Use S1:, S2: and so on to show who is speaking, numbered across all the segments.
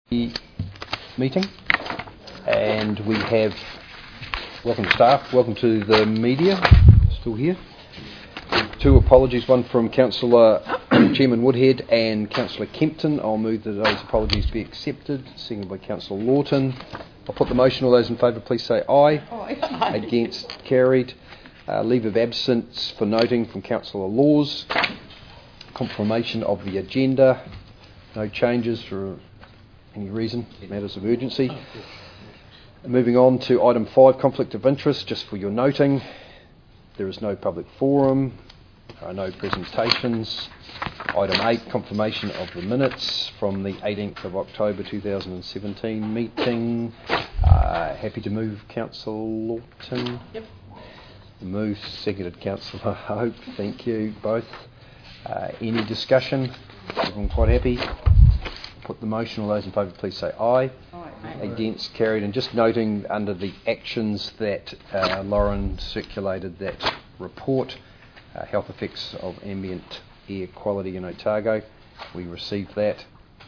S1: Meeting, and we have welcome staff, welcome to the media, still here. Two apologies, one from Councillor Chairman Woodhead and Councillor Kempton. I'll move that those apologies be accepted, seconded by Councillor Lawton. I'll put the motion. All those in favour please say aye. Aye. Against, carried. Leave of absence for noting from Councillor Laws. Confirmation of the agenda. No changes for any reason, matters of urgency. Moving on to item 5, conflict of interest, just for your noting. There is no public forum, no presentations. Item 8, confirmation of the minutes from the 18th of October 2017 meeting. Happy to move, Councillor Lawton? Yep. Move, seconded Councillor Hope. Thank you both. Any discussion? Everyone quite happy? Put the motion. All those in favour please say aye. Aye. Against, carried. And just noting under the actions that Lauren circulated that report, health effects of ambient air quality in Otago. We received that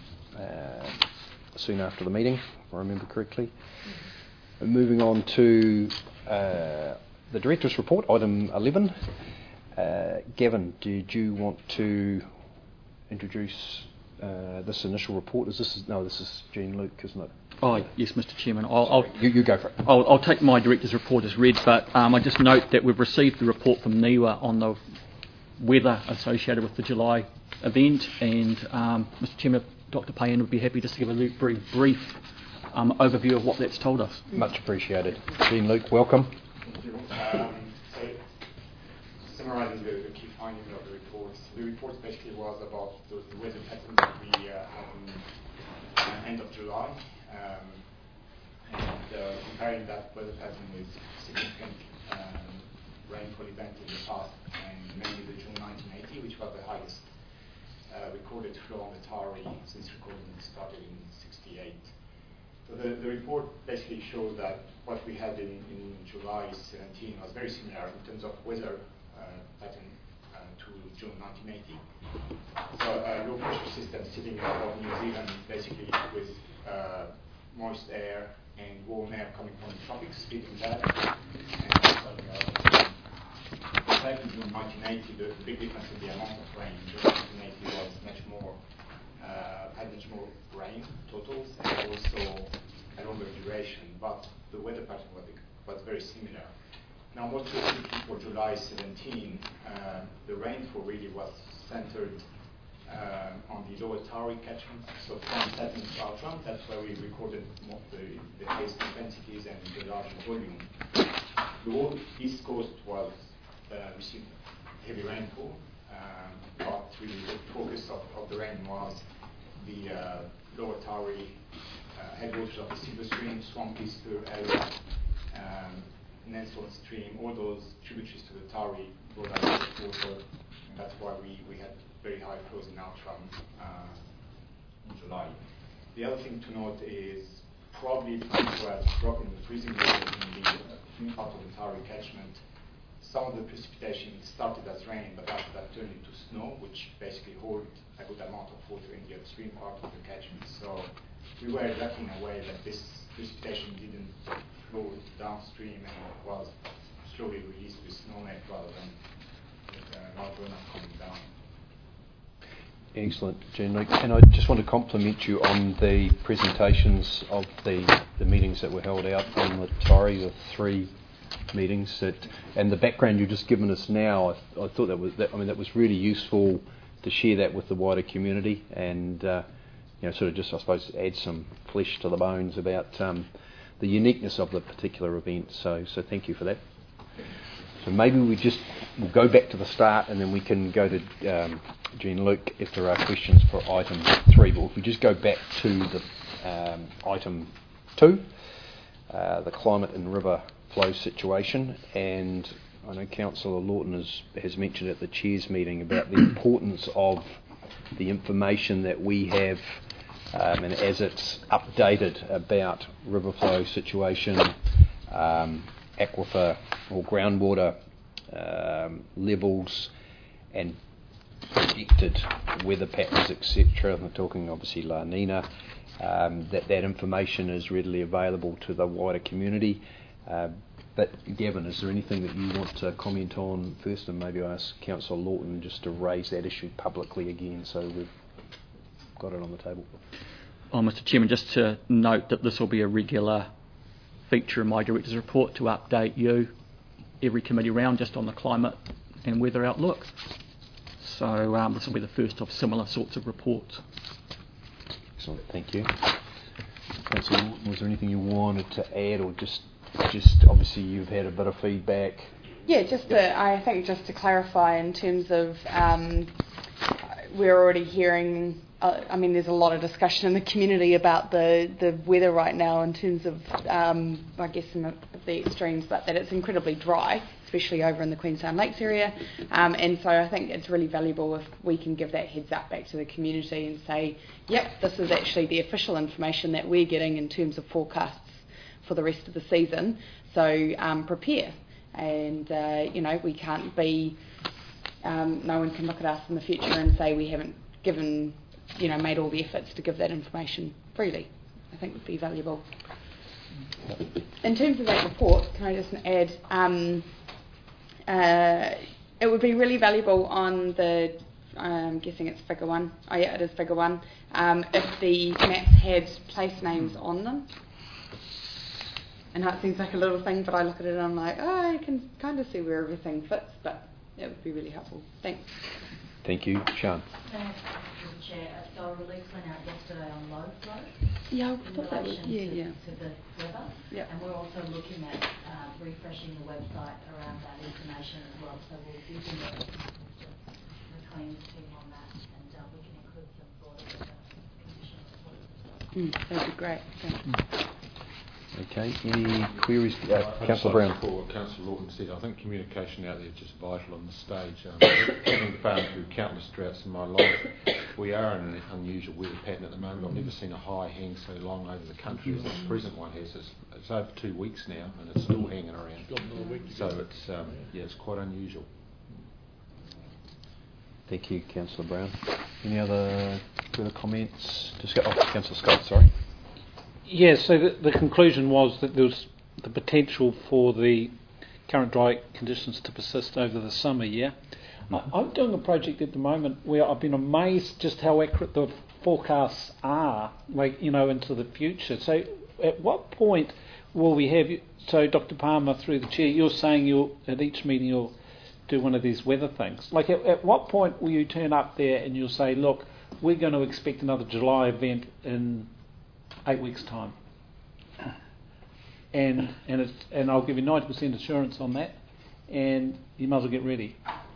S1: soon after the meeting, if I remember correctly. Moving on to the Director's Report, item 11. Gavin, did you want to introduce this initial report? This is Jean-Luc, isn't it?
S2: Oh, yes, Mr. Chairman.
S1: You go for it.
S2: I'll take my Director's Report as read, but I just note that we've received the report from NIWA on the weather associated with the July event, and Mr. Chairman, Dr. Payen would be happy just to give a very brief overview of what that's told us.
S1: Much appreciated. Jean-Luc, welcome.
S3: Thank you. Summarising the key findings of the report basically was about the weather pattern that we had in end of July, and comparing that weather pattern with significant rainfall event in the past, and mainly the June 1980, which was the highest recorded flow on the Taree since recording started in '68. So the report basically showed that what we had in July 17 was very similar in terms of weather pattern to June 1980. So low pressure system sitting above New Zealand, basically with moist air and warm air coming from the tropics, feeding that. And compared to June 1980, the big difference in the amount of rain. June 1980 was had much more rain totals and also a longer duration, but the weather pattern was very similar. Now, more specifically for July 17, the rainfall really was centered on the lower Taree catchment, so from Saturn to Outram. That's where we recorded the highest intensities and the larger volume. The whole east coast was received heavy rainfall, but really the focus of the rain was the lower Taree headwaters of the Silver Stream, Swampy Spur area, Nelson Stream, all those tributaries to the Taree brought out water, and that's why we had very high flows in Outram in July. The other thing to note is probably due to a drop in the freezing level in the part of the Taree catchment. Some of the precipitation started as rain, but after that turned into snow, which basically held a good amount of water in the upstream part of the catchment. So we were lucky in a way that this precipitation didn't flow downstream and was slowly released with snowmelt rather than with large runoff coming down.
S1: Excellent, Jean-Luc. And I just want to compliment you on the presentations of the meetings that were held out on the Taree, the 3 meetings, and the background you've just given us now. I thought that was really useful to share that with the wider community, and sort of just, I suppose, add some flesh to the bones about the uniqueness of the particular event. So thank you for that. So maybe we'll go back to the start, and then we can go to Jean-Luc if there are questions for item 3. But if we just go back to the item 2, the climate and river flow situation, and I know Councillor Lawton has mentioned at the Chairs meeting about the importance of the information that we have, and as it's updated about river flow situation, aquifer or groundwater levels, and predicted weather patterns, etc. I'm talking obviously La Nina, that information is readily available to the wider community. But Gavin, is there anything that you want to comment on first, and maybe ask Councillor Lawton just to raise that issue publicly again so we've got it on the table?
S2: Oh, Mr Chairman, just to note that this will be a regular feature in my Director's report to update you every committee round just on the climate and weather outlook. So this will be the first of similar sorts of reports.
S1: Excellent, thank you. Councillor Lawton, was there anything you wanted to add, or just obviously you've had a bit of feedback?
S4: Yeah, I think just to clarify in terms of we're already hearing, there's a lot of discussion in the community about the weather right now in terms of, I guess, some of the extremes, but that it's incredibly dry, especially over in the Queenstown Lakes area. And so I think it's really valuable if we can give that heads up back to the community and say, yep, this is actually the official information that we're getting in terms of forecasts for the rest of the season. So prepare. And, we can't be, no one can look at us in the future and say we haven't given, made all the efforts to give that information freely. I think would be valuable. In terms of that report, can I just add, it would be really valuable on the, I'm guessing it's figure 1. Oh yeah, it is figure 1. If the maps had place names on them. And that seems like a little thing, but I look at it and I'm like, I can kind of see where everything fits, but it would be really helpful. Thanks.
S1: Thank you. Sian.
S5: Thanks, Mr. Chair. So a release went out yesterday on low flow.
S4: Yeah,
S5: in relation to the weather.
S4: Yeah.
S5: And we're also looking at refreshing the website around that information as well. So we'll be using the Queen's team on that, and we can include some broader conditions as well.
S4: That'd be great. Thanks.
S1: Okay, any queries? Councillor Brown.
S6: For what Councillor Lawton said, I think communication out there is just vital on this stage. Having farmed through countless droughts in my life, we are in an unusual weather pattern at the moment. I've never seen a high hang so long over the country as this present one has. It's over 2 weeks now, and it's still hanging around. So it's quite unusual.
S1: Thank you, Councillor Brown. Any other further comments? Councillor Scott, sorry.
S7: Yes, so the conclusion was that there was the potential for the current dry conditions to persist over the summer, yeah? I'm doing a project at the moment where I've been amazed just how accurate the forecasts are, into the future. So at what point will we have... So Dr. Palmer, through the chair, you're saying at each meeting you'll do one of these weather things. At what point will you turn up there and you'll say, look, we're going to expect another July event in 8 weeks' time, and I'll give you 90% assurance on that, and you might as well get ready.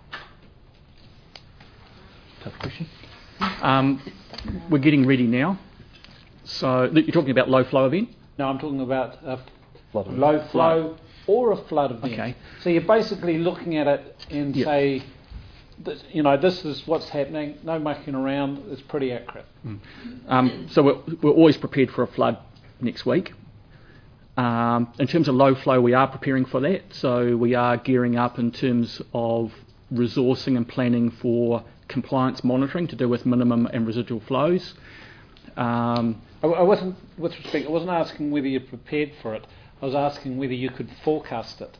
S1: Tough question.
S2: We're getting ready now. So you're talking about low flow event?
S7: No, I'm talking about a
S1: flood
S7: low flow or a flood event.
S2: Okay.
S7: So you're basically looking at it and say, this is what's happening, no mucking around, it's pretty accurate.
S2: So we're always prepared for a flood next week. In terms of low flow, we are preparing for that. So we are gearing up in terms of resourcing and planning for compliance monitoring to do with minimum and residual flows.
S7: I wasn't asking whether you're prepared for it. I was asking whether you could forecast it.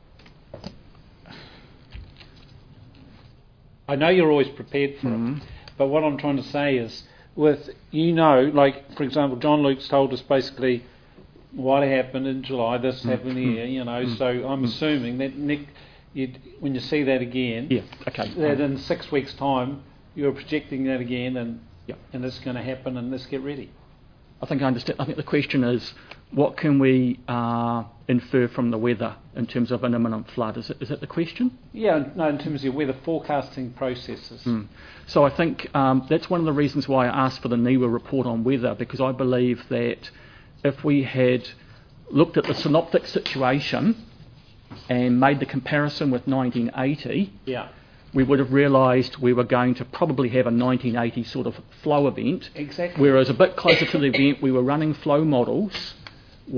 S7: I know you're always prepared for it, but what I'm trying to say is, for example, John Luke's told us basically what happened in July, this happened here, so I'm assuming that, Nick, when you see that again, that in 6 weeks' time, you're projecting that again, and it's going to happen, and let's get ready.
S2: I think I understand. I think the question is, what can we infer from the weather in terms of an imminent flood? Is that the question?
S7: Yeah, no, in terms of weather forecasting processes.
S2: So I think that's one of the reasons why I asked for the NIWA report on weather, because I believe that if we had looked at the synoptic situation and made the comparison with 1980, we would have realised we were going to probably have a 1980 sort of flow event.
S7: Exactly.
S2: Whereas a bit closer to the event, we were running flow models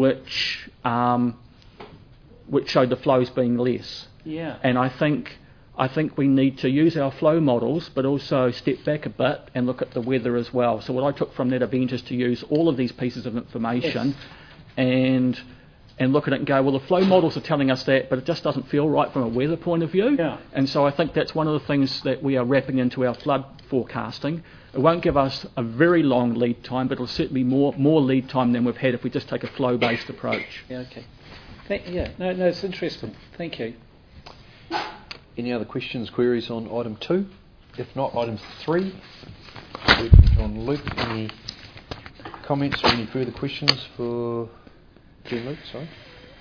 S2: which showed the flows being less.
S7: Yeah.
S2: And I think I think we need to use our flow models, but also step back a bit and look at the weather as well. So what I took from that event is to use all of these pieces of information and look at it and go, well, the flow models are telling us that, but it just doesn't feel right from a weather point of view.
S7: Yeah.
S2: And so I think that's one of the things that we are wrapping into our flood forecasting. It won't give us a very long lead time, but it'll certainly be more lead time than we've had if we just take a flow-based approach.
S7: Yeah, okay. No, it's interesting. Thank you.
S1: Any other questions, queries on item 2? If not, item 3. John Luke, any comments or any further questions for John Luke? Sorry.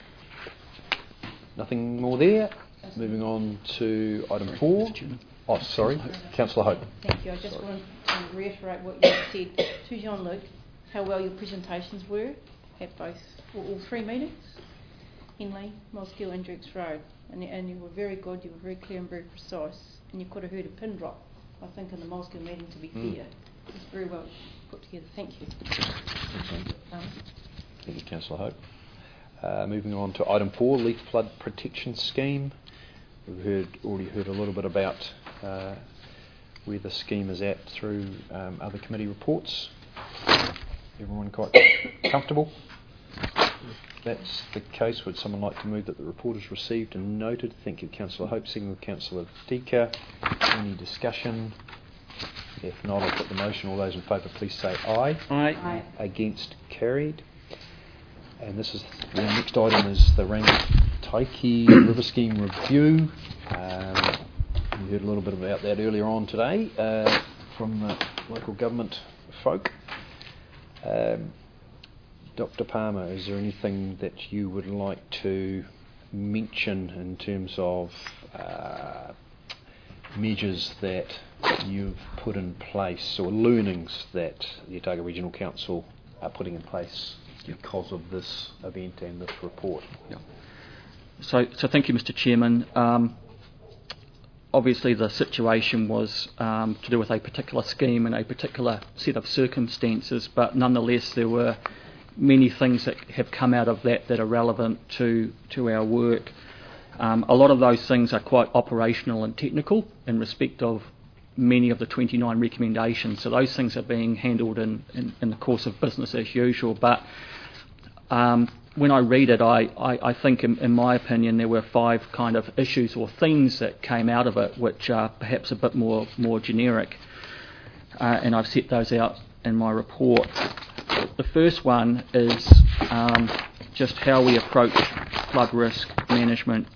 S1: Nothing more there. Moving on to item 4. Oh, sorry, Councillor Hope.
S8: Thank you. I just want to reiterate what you said to Jean-Luc, how well your presentations were at all 3 meetings, Henley, Mosgiel and Dukes Road. And you were very good, you were very clear and very precise, and you could have heard a pin drop, I think, in the Mosgiel meeting, to be fair. It was very well put together. Thank you.
S1: Thank you, Councillor Hope. Moving on to item 4, Leaf Flood Protection Scheme. We've already heard a little bit about where the scheme is at through other committee reports. Everyone quite comfortable? If that's the case, would someone like to move that the report is received and noted? Thank you, Councillor Hope. Second with Councillor Dika. Any discussion? If not, I'll put the motion. All those in favour, please say aye.
S7: Aye.
S1: Against, carried. And this is the next item is the Rangitaiki River Scheme review. We heard a little bit about that earlier on today from the local government folk. Dr. Palmer, is there anything that you would like to mention in terms of measures that you've put in place or learnings that the Otago Regional Council are putting in place because of this event and this report?
S2: Yeah. So thank you, Mr. Chairman. Obviously the situation was to do with a particular scheme and a particular set of circumstances, but nonetheless there were many things that have come out of that are relevant to our work. A lot of those things are quite operational and technical in respect of many of the 29 recommendations. So those things are being handled in the course of business as usual. But when I read it, I think, in my opinion, there were 5 kind of issues or themes that came out of it, which are perhaps a bit more generic. And I've set those out in my report. The first one is just how we approach flood risk management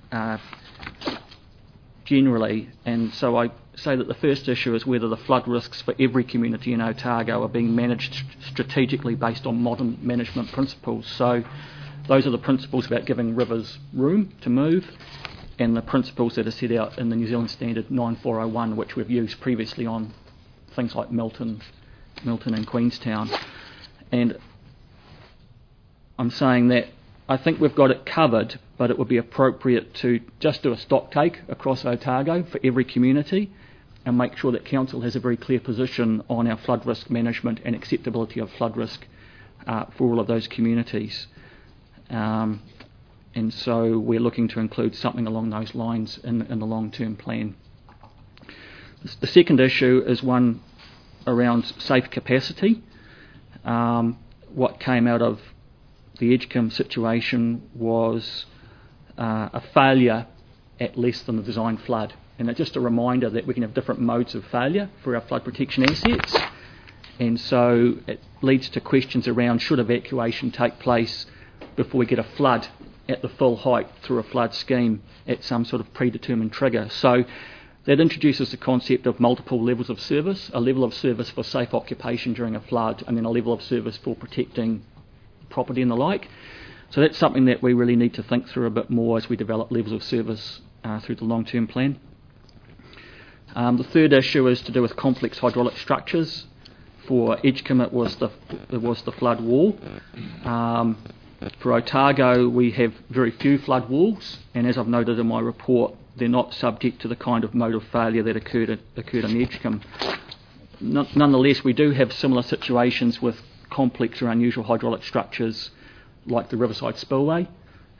S2: generally, and so I say that the first issue is whether the flood risks for every community in Otago are being managed strategically based on modern management principles. So those are the principles about giving rivers room to move, and the principles that are set out in the New Zealand Standard 9401, which we've used previously on things like Milton and Queenstown. And I'm saying that I think we've got it covered, but it would be appropriate to just do a stock take across Otago for every community and make sure that Council has a very clear position on our flood risk management and acceptability of flood risk for all of those communities. And so we're looking to include something along those lines in the long-term plan. The second issue is one around safe capacity. What came out of the Edgecombe situation was a failure at less than the design flood. And it's just a reminder that we can have different modes of failure for our flood protection assets. And so it leads to questions around should evacuation take place before we get a flood at the full height through a flood scheme at some sort of predetermined trigger. So that introduces the concept of multiple levels of service, a level of service for safe occupation during a flood, and then a level of service for protecting property and the like. So that's something that we really need to think through a bit more as we develop levels of service through the long-term plan. The third issue is to do with complex hydraulic structures. For Edgecombe it was the flood wall. For Otago we have very few flood walls, and as I've noted in my report, they're not subject to the kind of mode of failure that occurred in Edgecombe. Nonetheless, we do have similar situations with complex or unusual hydraulic structures like the Riverside Spillway,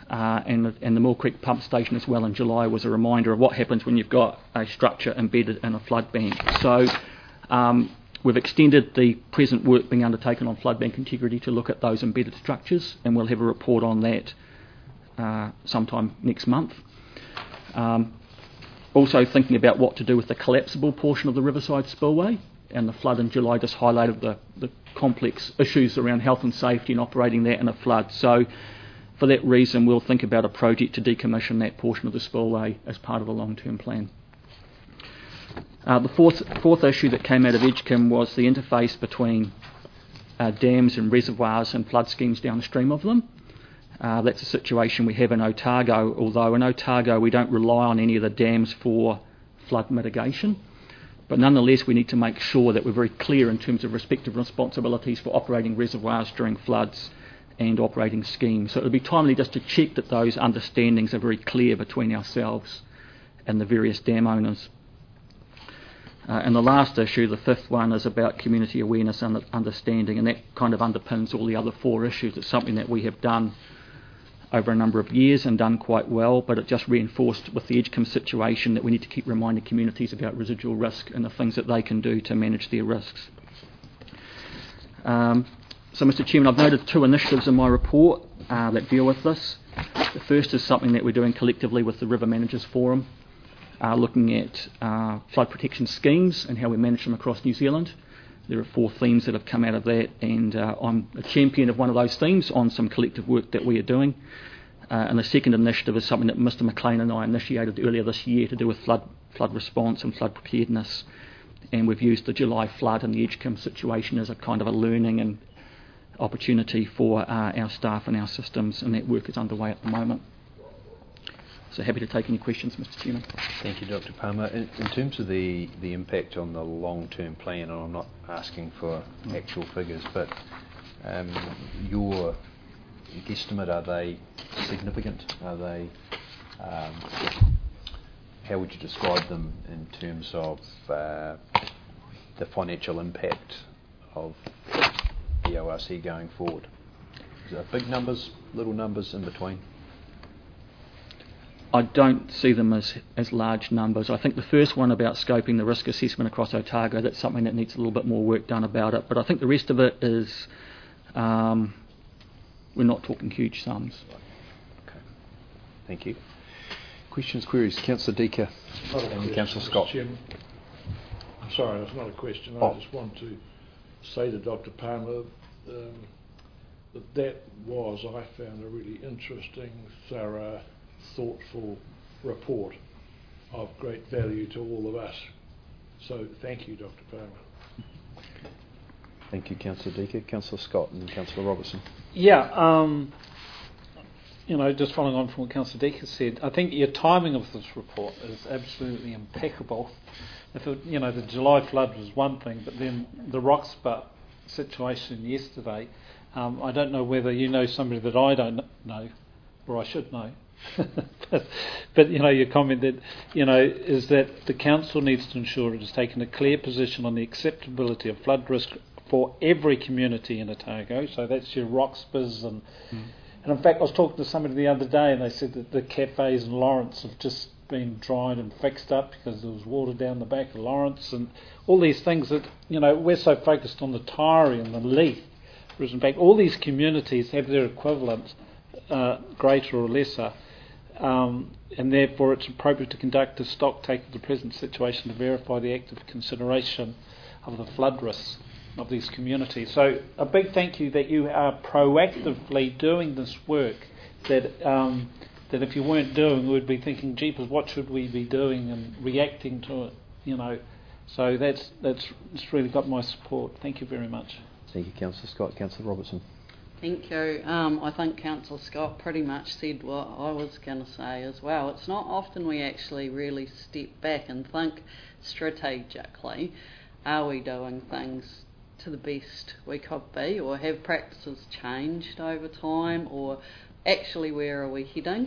S2: and the Mill Creek pump station as well in July was a reminder of what happens when you've got a structure embedded in a flood bank. So we've extended the present work being undertaken on flood bank integrity to look at those embedded structures, and we'll have a report on that sometime next month. Also thinking about what to do with the collapsible portion of the Riverside Spillway, and the flood in July just highlighted the complex issues around health and safety and operating that in a flood. So for that reason, we'll think about a project to decommission that portion of the spillway as part of a long-term plan. The fourth issue that came out of Edgecombe was the interface between dams and reservoirs and flood schemes downstream of them. That's a situation we have in Otago, although in Otago we don't rely on any of the dams for flood mitigation. But nonetheless, we need to make sure that we're very clear in terms of respective responsibilities for operating reservoirs during floods and operating schemes. So it would be timely just to check that those understandings are very clear between ourselves and the various dam owners. And the last issue, the fifth one, is about community awareness and understanding, and that kind of underpins all the other four issues. It's something that we have done over a number of years and done quite well, but it just reinforced with the Edgecombe situation that we need to keep reminding communities about residual risk and the things that they can do to manage their risks. So, Mr. Chairman, I've noted two initiatives in my report that deal with this. The first is something that we're doing collectively with the River Managers Forum, looking at flood protection schemes and how we manage them across New Zealand. There are 4 themes that have come out of that, and I'm a champion of one of those themes on some collective work that we are doing. And the second initiative is something that Mr. McLean and I initiated earlier this year to do with flood response and flood preparedness. And we've used the July flood and the Edgecombe situation as a kind of a learning and opportunity for our staff and our systems, and that work is underway at the moment. So happy to take any questions, Mr. Chairman.
S1: Thank you, Dr. Palmer. In terms of the impact on the long-term plan, and I'm not asking for actual figures, but your guesstimate, are they significant? Are they, how would you describe them in terms of the financial impact of the ORC going forward? Is it big numbers, little numbers in between?
S2: I don't see them as large numbers. I think the first one about scoping the risk assessment across Otago, that's something that needs a little bit more work done about it. But I think the rest of it is, we're not talking huge sums.
S1: Okay. Thank you. Questions, queries? Councillor Deaker and Councillor Scott.
S9: Chairman. I'm sorry, that's not a question. I just want to say to Dr. Palmer that was, I found, a really interesting, thorough, thoughtful report of great value to all of us. So thank you, Dr. Palmer.
S1: Thank you, Councillor Deaker. Councillor Scott and Councillor Robertson.
S7: Yeah, just following on from what Councillor Deaker said, I think your timing of this report is absolutely impeccable. If it, the July flood was one thing, but then the Roxburgh situation yesterday, I don't know whether you know somebody that I don't know, or I should know. but your comment that is that the council needs to ensure it has taken a clear position on the acceptability of flood risk for every community in Otago. So that's your Roxburghs and in fact I was talking to somebody the other day and they said that the cafes in Lawrence have just been dried and fixed up because there was water down the back of Lawrence and all these things that we're so focused on the Taieri and the Leith. Whereas in fact all these communities have their equivalent, greater or lesser. And therefore it's appropriate to conduct a stock take of the present situation to verify the active consideration of the flood risks of these communities. So a big thank you that you are proactively doing this work that if you weren't doing, we'd be thinking, jeepers, what should we be doing and reacting to it, So it's really got my support. Thank you very much.
S1: Thank you, Councillor Scott. Councillor Robertson.
S10: Thank you. I think Councillor Scott pretty much said what I was going to say as well. It's not often we actually really step back and think strategically, are we doing things to the best we could be, or have practices changed over time, or actually where are we heading?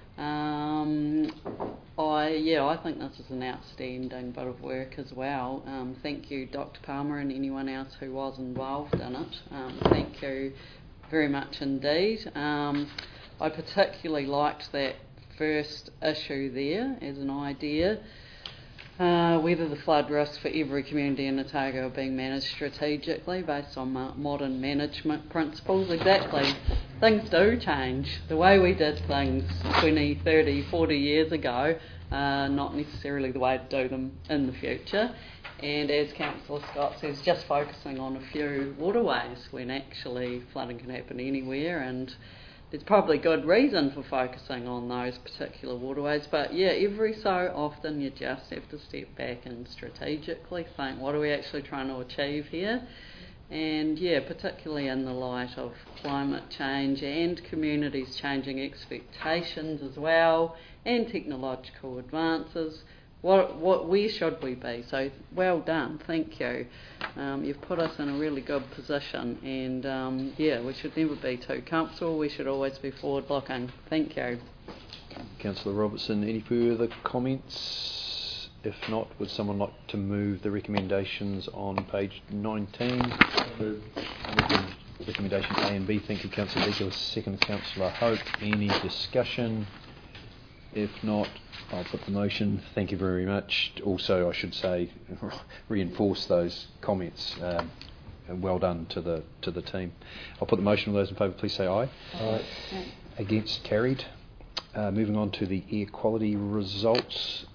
S10: I think this is an outstanding bit of work as well. Thank you, Dr. Palmer, and anyone else who was involved in it. Thank you very much indeed. I particularly liked that first issue there as an idea. Whether the flood risks for every community in Otago are being managed strategically based on modern management principles. Exactly. Things do change. The way we did things 20, 30, 40 years ago, not necessarily the way to do them in the future. And as Councillor Scott says, just focusing on a few waterways when actually flooding can happen anywhere, and there's probably good reason for focusing on those particular waterways, but yeah, every so often you just have to step back and strategically think, what are we actually trying to achieve here? And yeah, particularly in the light of climate change and communities changing expectations as well, and technological advances, where should we be? So well done, thank you. You've put us in a really good position, and yeah, we should never be too comfortable. We should always be forward looking. Thank you.
S1: Councillor Robertson, any further comments? If not, would someone like to move the recommendations on page 19? Recommendation A and B. Thank you, Councillor Deagle. Second, Councillor Hope. Any discussion? If not, I'll put the motion. Thank you very much. Also, I should say, reinforce those comments. And well done to the team. I'll put the motion. All those in favour, please say aye.
S10: Aye.
S1: Against, carried. Moving on to the air quality results.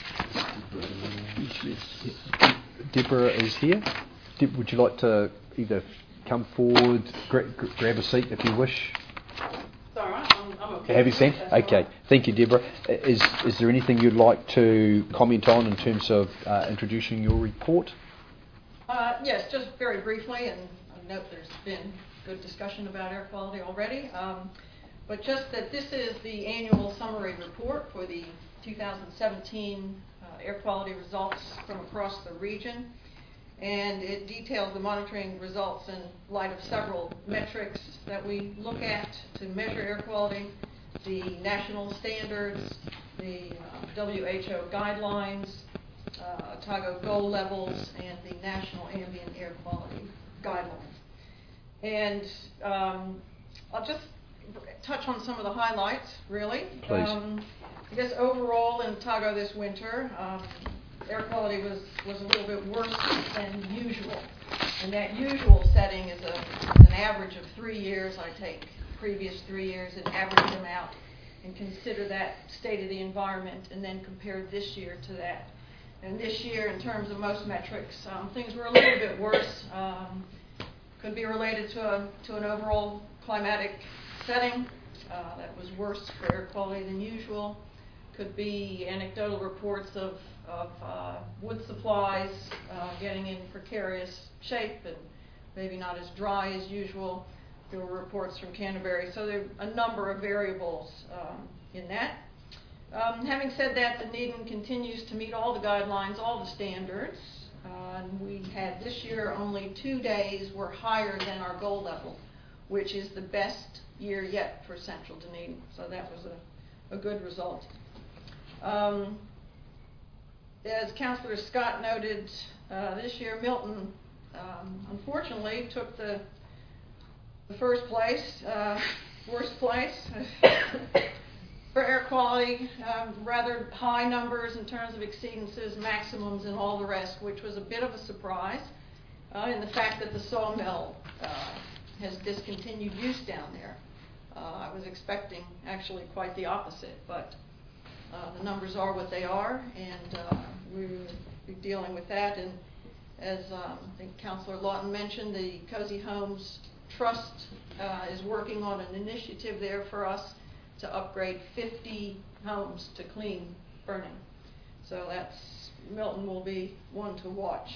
S1: Deborah is here. Would you like to either come forward, grab a seat if you wish?
S8: It's all right. I'm okay.
S1: Have you seen? Okay. Thank you, Deborah. Is there anything you'd like to comment on in terms of introducing your report?
S11: Yes, just very briefly, and I note there's been good discussion about air quality already, but just that this is the annual summary report for the 2017 air quality results from across the region, and it details the monitoring results in light of several metrics that we look at to measure air quality, the national standards, the WHO guidelines, Otago goal levels, and the National Ambient Air Quality Guidelines. And I'll just touch on some of the highlights, really.
S1: Please.
S11: I guess overall in Otago this winter, air quality was a little bit worse than usual. And that usual setting is an average of 3 years. I take previous 3 years and average them out and consider that state of the environment, and then compare this year to that. And this year, in terms of most metrics, things were a little bit worse. Could be related to an overall climatic setting that was worse for air quality than usual. Could be anecdotal reports of wood supplies getting in precarious shape and maybe not as dry as usual. There were reports from Canterbury. So there are a number of variables in that. Having said that, Dunedin continues to meet all the guidelines, all the standards. And we had this year only 2 days were higher than our goal level, which is the best year yet for Central Dunedin. So that was a good result. As Councillor Scott noted, this year Milton unfortunately took the first place, worst place for air quality, rather high numbers in terms of exceedances, maximums, and all the rest, which was a bit of a surprise in the fact that the sawmill has discontinued use down there. I was expecting actually quite the opposite, but the numbers are what they are, and we're dealing with that. And as I think Councillor Lawton mentioned, the Cozy Homes Trust is working on an initiative there for us to upgrade 50 homes to clean burning. So Milton will be one to watch.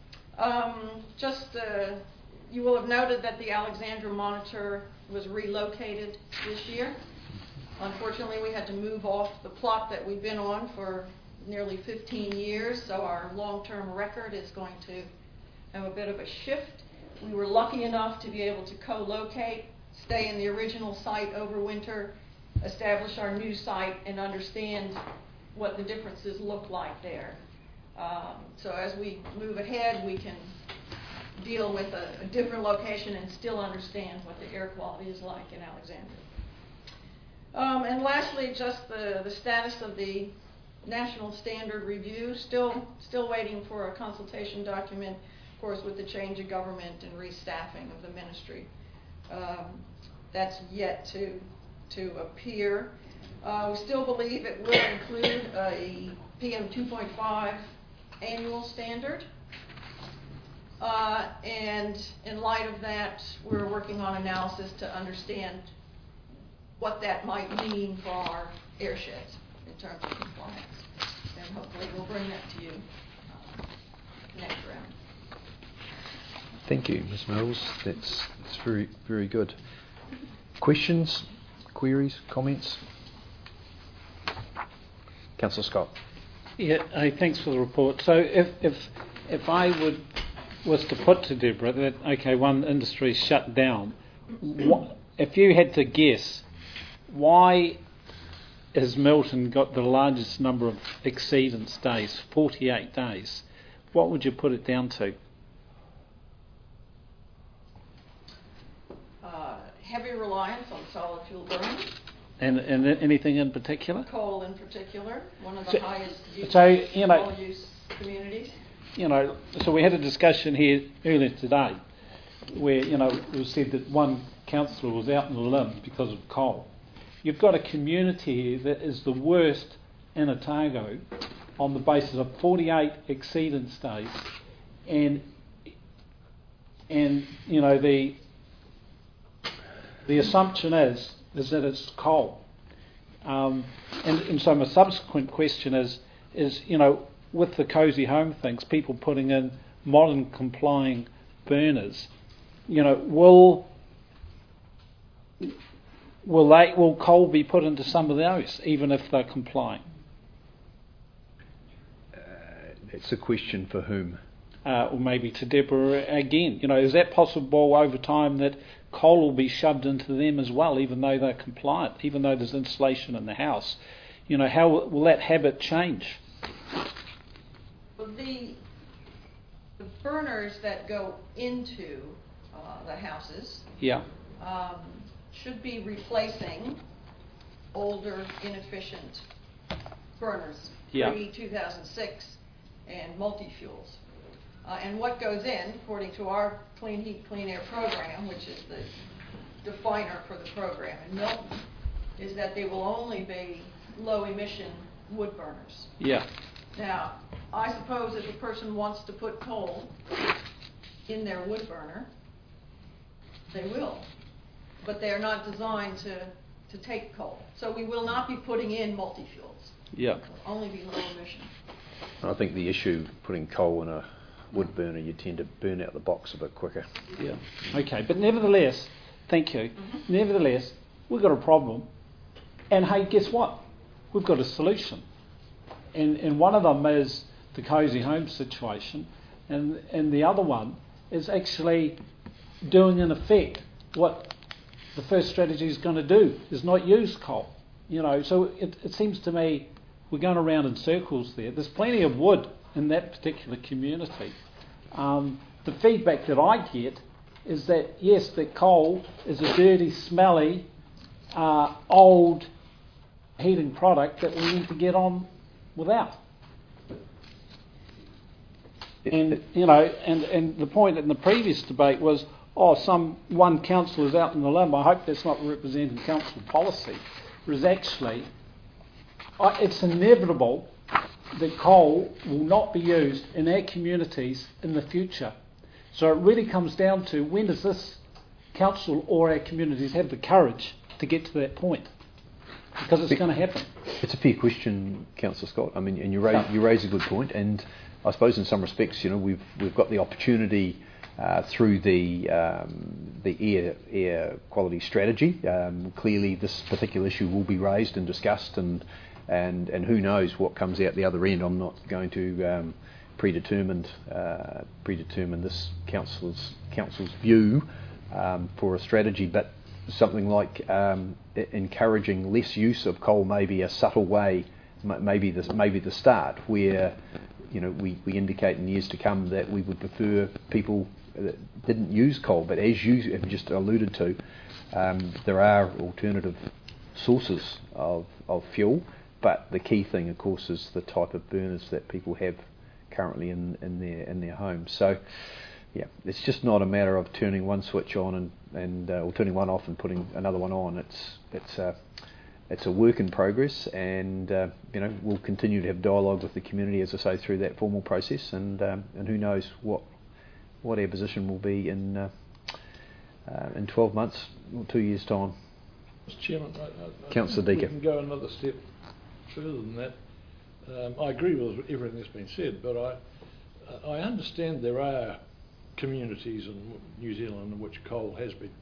S11: You will have noted that the Alexandra Monitor was relocated this year. Unfortunately, we had to move off the plot that we've been on for nearly 15 years, so our long-term record is going to have a bit of a shift. We were lucky enough to be able to co-locate, stay in the original site over winter, establish our new site, and understand what the differences look like there. So as we move ahead, we can deal with a different location and still understand what the air quality is like in Alexandria. And lastly, just the status of the National Standard Review. Still waiting for a consultation document, of course, with the change of government and restaffing of the ministry. That's yet to appear. We still believe it will include a PM 2.5 annual standard. And in light of that, we're working on analysis to understand what that might mean for our airsheds in terms of compliance. And hopefully we'll bring that to you next round.
S1: Thank you, Ms. Mills. That's very, very good. Questions, queries, comments? Councillor Scott.
S7: Yeah, thanks for the report. So if I was to put to Deborah that, okay, one industry shut down, if you had to guess, why has Milton got the largest number of exceedance days, 48 days? What would you put it down to?
S11: Heavy reliance on solid fuel burning.
S7: And anything in particular?
S11: Coal in particular, one of the highest use, use communities.
S7: So we had a discussion here earlier today where, it was said that one councillor was out in the limb because of coal. You've got a community here that is the worst in Otago on the basis of 48 exceedance days, and the assumption is that it's coal. And so my subsequent question is with the cosy home things, people putting in modern complying burners, will coal be put into some of those, even if they're complying?
S1: It's a question for whom?
S7: Or maybe to Deborah again. Is that possible over time that coal will be shoved into them as well, even though they're compliant, even though there's insulation in the house? How will that habit change?
S11: Well, the burners that go into the houses should be replacing older, inefficient burners, pre-2006 and multi-fuels. And what goes in, according to our Clean Heat, Clean Air program, which is the definer for the program in Milton, is that they will only be low-emission wood burners.
S7: Yeah.
S11: Now, I suppose if a person wants to put coal in their wood burner, they will. But they are not designed to take coal. So we will not be putting in multi-fuels.
S7: Yeah.
S11: It will only be low-emission.
S1: I think the issue putting coal in a wood burner, you tend to burn out the box a bit quicker.
S7: Yeah. Okay, but nevertheless, thank you. Mm-hmm. Nevertheless, we've got a problem. And hey, guess what? We've got a solution. And one of them is the cosy home situation, and the other one is actually doing in effect what the first strategy is going to do, is not use coal. So it seems to me we're going around in circles there. There's plenty of wood in that particular community. The feedback that I get is that, yes, that coal is a dirty, smelly, old heating product that we need to get on without. And the point in the previous debate was, one councillor's out in the limb. I hope that's not representing council policy. Whereas actually, it's inevitable that coal will not be used in our communities in the future. So it really comes down to, when does this council or our communities have the courage to get to that point? Because it's going to happen. It's
S1: a fair question, Councillor Scott. I mean, and you raise a good point, and I suppose in some respects, we've got the opportunity through the air quality strategy. Clearly, this particular issue will be raised and discussed, and who knows what comes out the other end. I'm not going to predetermine this council's view for a strategy, but something like encouraging less use of coal may be a subtle way, maybe the start, where we indicate in years to come that we would prefer people that didn't use coal. But as you have just alluded to, there are alternative sources of fuel, but the key thing, of course, is the type of burners that people have currently in their homes. So, yeah, it's just not a matter of turning one switch on or turning one off and putting another one on. It's a work in progress, and we'll continue to have dialogue with the community, as I say, through that formal process, and who knows what our position will be in 12 months or 2 years' time.
S9: Mr. Chairman,
S1: Councillor
S9: we
S1: Deaker.
S9: can go another step further than that. I agree with everything that's been said, but I understand there are communities in New Zealand in which coal has been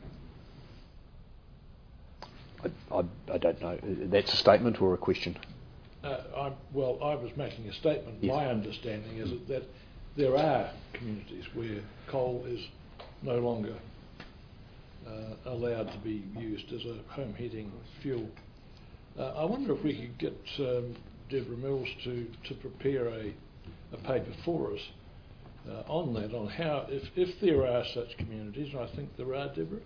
S9: banned.
S1: I don't know. That's a statement or a question?
S9: I was making a statement.
S1: Yes.
S9: My understanding is that there are communities where coal is no longer allowed to be used as a home heating fuel. I wonder if we could get Deborah Mills to prepare a paper for us on that, on how, if there are such communities, and I think there are, Deborah,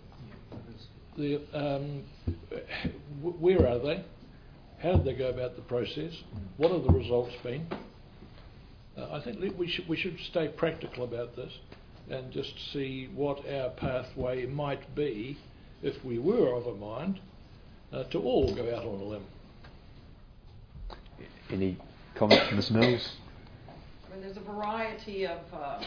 S9: where are they? How did they go about the process? What have the results been? I think we should stay practical about this and just see what our pathway might be if we were of a mind to all go out on a limb.
S1: Any comments from Ms Mills?
S11: I mean, there's a variety of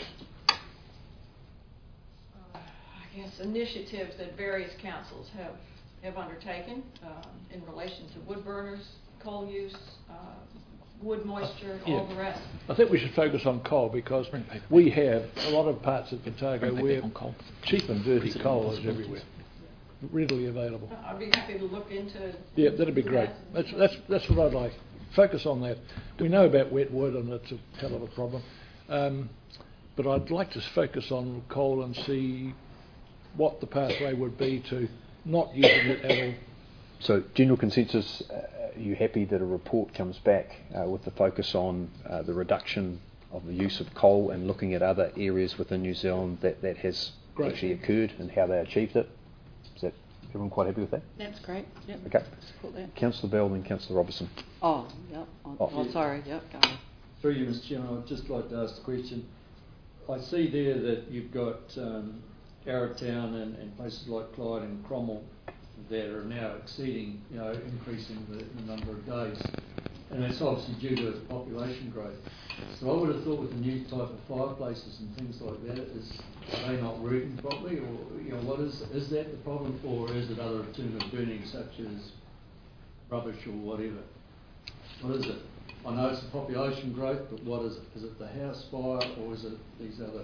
S11: initiatives that various councils have undertaken in relation to wood burners, coal use, wood moisture, all the rest.
S9: I think we should focus on coal because we have a lot of parts of Otago where cheap and dirty coal is everywhere, readily available.
S11: I'd be happy to look into.
S9: Yeah, that'd be great. That's what I'd like. Focus on that. We know about wet wood and it's a hell of a problem, but I'd like to focus on coal and see what the pathway would be to not using it at all.
S1: So, general consensus, are you happy that a report comes back with the focus on the reduction of the use of coal and looking at other areas within New Zealand that has actually occurred and how they achieved it? Is that everyone quite happy with that?
S10: That's great. Yep.
S1: Okay.
S10: Support that.
S1: Councillor Bell and Councillor Robertson.
S10: Oh, yep. Sorry. Yep. Go on.
S12: Through you, Mr. Chairman, I'd just like to ask the question. I see there that you've got Arrowtown and places like Clyde and Cromwell that are now exceeding, increasing the number of days, and that's obviously due to population growth. So I would have thought with the new type of fireplaces and things like that, are they not working properly, or what is that the problem, or is it other alternative burning such as rubbish or whatever? What is it? I know it's the population growth, but what is it? Is it the house fire, or is it these other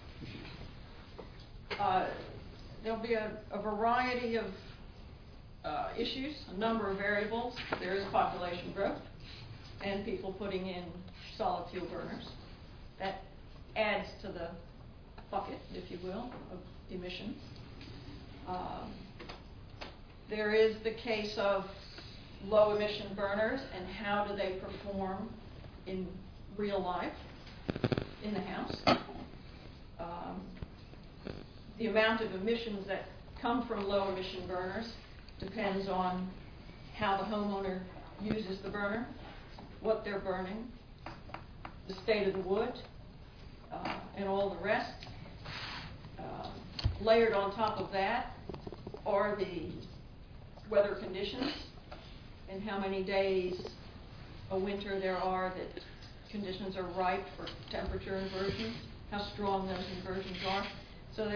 S12: issues?
S11: There'll be a variety of issues, a number of variables. There is population growth and people putting in solid fuel burners. That adds to the bucket, if you will, of emissions. There is the case of low emission burners and how do they perform in real life in the house. The amount of emissions that come from low emission burners depends on how the homeowner uses the burner, what they're burning, the state of the wood, and all the rest. Layered on top of that are the weather conditions and how many days a winter there are that conditions are ripe for temperature inversions, how strong those inversions are. So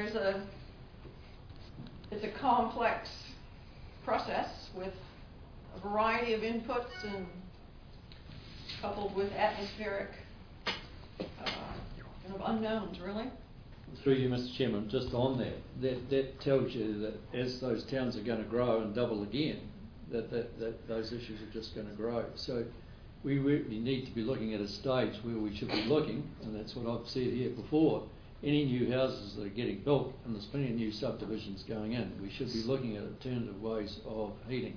S11: it's a complex process with a variety of inputs and coupled with atmospheric kind of unknowns, really.
S12: Through you, Mr. Chairman, just on that tells you that as those towns are going to grow and double again, that those issues are just going to grow. So we really need to be looking at a stage where we should be looking, and that's what I've said here before, any new houses that are getting built, and there's plenty of new subdivisions going in, we should be looking at alternative ways of heating.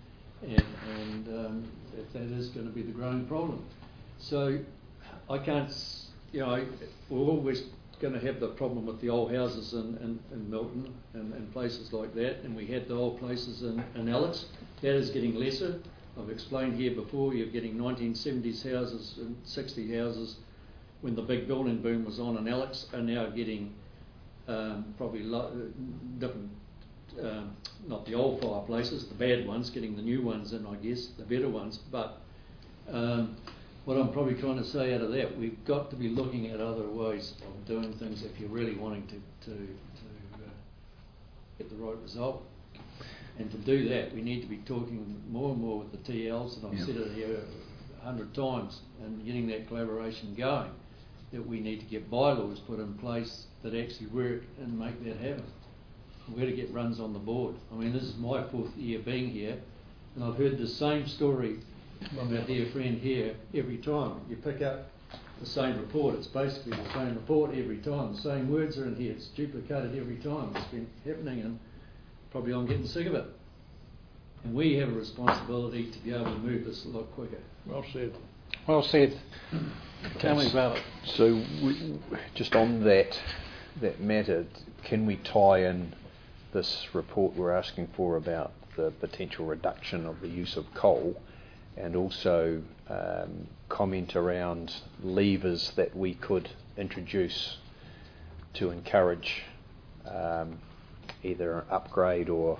S12: And if that is going to be the growing problem. So I can't, we're always going to have the problem with the old houses in Milton and places like that, and we had the old places in Alex. That is getting lesser. I've explained here before, you're getting 1970s houses and 60 houses when the big building boom was on in Alex are now getting probably different, not the old fireplaces, the bad ones, getting the new ones in, I guess, the better ones. But what I'm probably trying to say out of that, we've got to be looking at other ways of doing things if you're really wanting to get the right result. And to do that, we need to be talking more and more with the TLs, and I've said it here 100 times, and getting that collaboration going, that we need to get bylaws put in place that actually work and make that happen. We've got to get runs on the board. I mean, this is my 4th year being here, and I've heard the same story from our dear friend here every time. You pick up the same report, it's basically the same report every time. The same words are in here, it's duplicated every time. It's been happening, and probably I'm getting sick of it. And we have a responsibility to be able to move this a lot quicker.
S9: Well said.
S7: Well said. Tell me about it.
S1: So, just on that matter, can we tie in this report we're asking for about the potential reduction of the use of coal, and also comment around levers that we could introduce to encourage either an upgrade of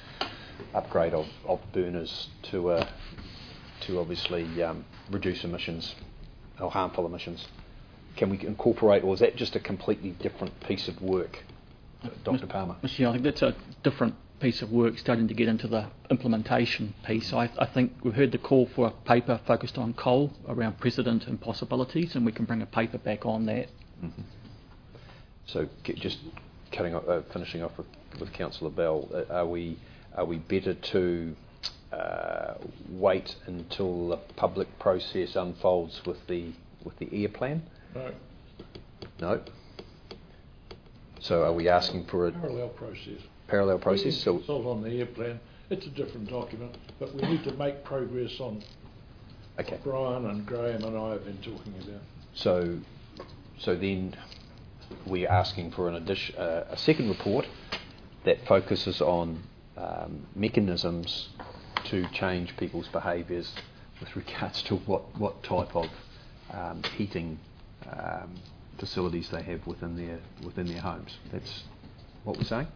S1: burners to obviously reduce emissions or harmful emissions? Can we incorporate, or is that just a completely different piece of work, Dr. Palmer?
S2: Mr. Chair, I think that's a different piece of work starting to get into the implementation piece. I think we've heard the call for a paper focused on coal around precedent and possibilities, and we can bring a paper back on that.
S1: Mm-hmm. So just finishing off with Councillor Bell, are we better to wait until the public process unfolds with the air plan? No. So are we asking for a
S9: parallel process?
S1: Parallel process.
S9: So consult on the air plan. It's a different document, but we need to make progress on.
S1: Okay.
S9: What Brian and Graham and I have been talking about.
S1: So then we're asking for a second report that focuses on mechanisms to change people's behaviours with regards to what type of heating facilities they have within their homes. That's what we're saying.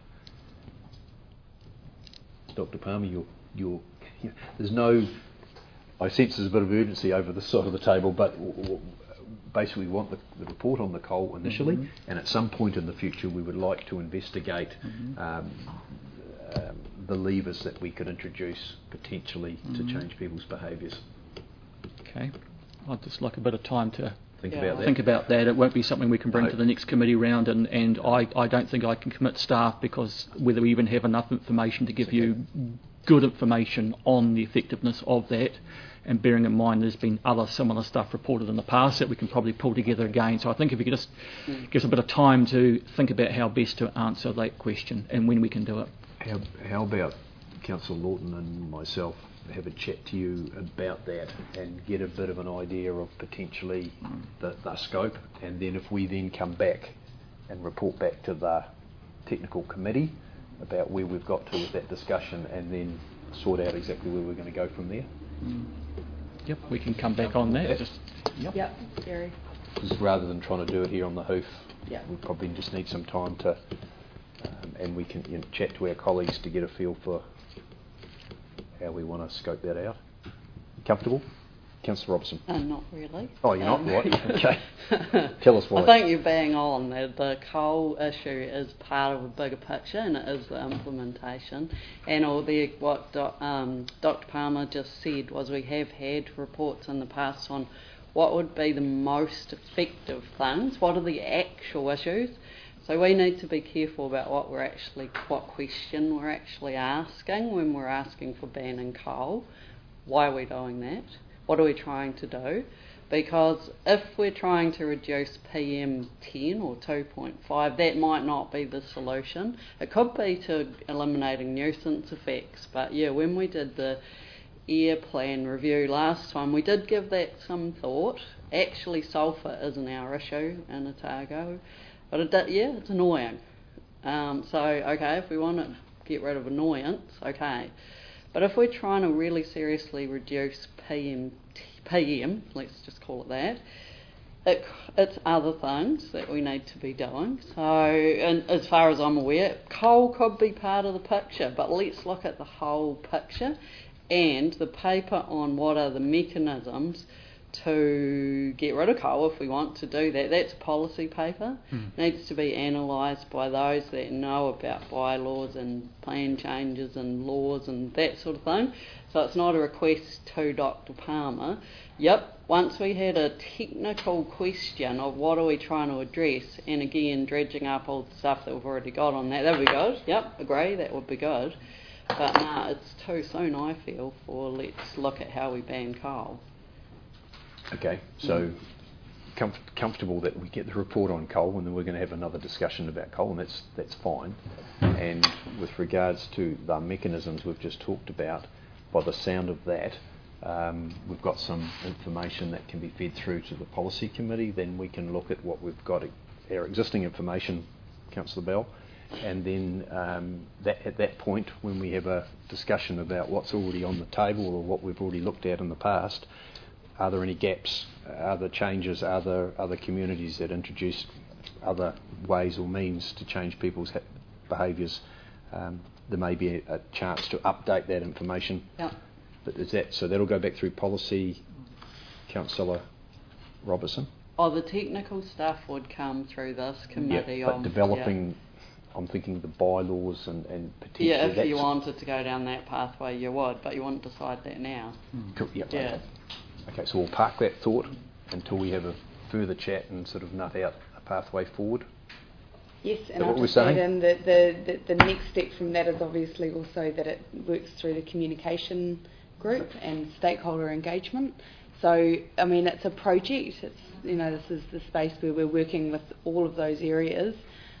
S1: Dr. Palmer, you're there's no. I sense there's a bit of urgency over this side of the table, but basically we want the report on the coal initially, and at some point in the future we would like to investigate the levers that we could introduce potentially to change people's behaviours.
S2: Okay. I'd just like a bit of time to
S1: think
S2: about that. It won't be something we can bring to the next committee round, and I don't think I can commit staff, because whether we even have enough information to give you good information on the effectiveness of that, and bearing in mind there's been other similar stuff reported in the past that we can probably pull together again. So I think if you could just give us a bit of time to think about how best to answer that question and when we can do it.
S1: How about Councillor Lawton and myself have a chat to you about that and get a bit of an idea of potentially the scope, and then if we then come back and report back to the technical committee about where we've got to with that discussion, and then sort out exactly where we're going to go from there.
S2: Yep, we can come back on that.
S4: Yep, Gary.
S1: Because rather than trying to do it here on the hoof,
S4: yep,
S1: we probably just need some time to, and we can chat to our colleagues to get a feel for how we want to scope that out. Comfortable? Councillor Robertson?
S10: Not really.
S1: Oh, you're not? Right. Okay. Tell us why.
S10: I think you're bang on. The coal issue is part of a bigger picture, and it is the implementation. And although what Dr. Palmer just said was we have had reports in the past on what would be the most effective things, what are the actual issues. So we need to be careful about what question we're actually asking when we're asking for banning coal. Why are we doing that? What are we trying to do? Because if we're trying to reduce PM10 or 2.5, that might not be the solution. It could be to eliminating nuisance effects. But yeah, when we did the air plan review last time, we did give that some thought. Actually, sulphur isn't our issue in Otago. But it's annoying. Okay, if we want to get rid of annoyance, okay. But if we're trying to really seriously reduce PM, let's just call it that, it's other things that we need to be doing. So, and as far as I'm aware, coal could be part of the picture, but let's look at the whole picture and the paper on what are the mechanisms to get rid of coal if we want to do that. That's policy paper. Needs to be analysed by those that know about bylaws and plan changes and laws and that sort of thing. So it's not a request to Dr. Palmer. Yep, once we had a technical question of what are we trying to address, and again dredging up all the stuff that we've already got on that would be good. Yep, agree, that would be good. But no, it's too soon, I feel, for let's look at how we ban coal.
S1: Okay, so comfortable that we get the report on coal, and then we're going to have another discussion about coal, and that's fine. And with regards to the mechanisms we've just talked about, by the sound of that, we've got some information that can be fed through to the policy committee. Then we can look at what we've got, our existing information, Councillor Bell, and then at that point, when we have a discussion about what's already on the table or what we've already looked at in the past, are there any gaps? Are there changes? Are there other communities that introduce other ways or means to change people's behaviours? There may be a chance to update that information.
S10: Yep.
S1: But so that'll go back through policy, Councillor Robertson?
S10: The technical stuff would come through this committee.
S1: But developing, I'm thinking the bylaws and potentially...
S10: Yeah, if you wanted to go down that pathway, you would, but you wouldn't decide that now.
S1: Yep.
S10: Yeah.
S1: Okay, so we'll park that thought until we have a further chat and sort of nut out a pathway forward.
S4: Yes, and I'll just add in that the next step from that is obviously also that it works through the communication group and stakeholder engagement. So, I mean, it's a project. It's, this is the space where we're working with all of those areas,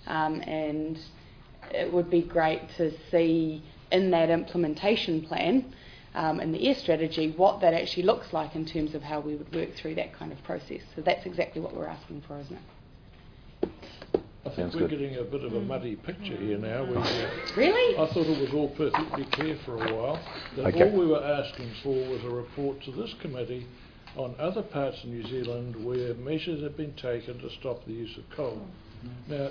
S4: and it would be great to see in that implementation plan, in the air strategy, what that actually looks like in terms of how we would work through that kind of process. So that's exactly what we're asking for, isn't it?
S9: I think we're getting a bit of a muddy picture here now.
S4: Really?
S9: I thought it was all perfectly clear for a while. That all we were asking for was a report to this committee on other parts of New Zealand where measures have been taken to stop the use of coal. Now,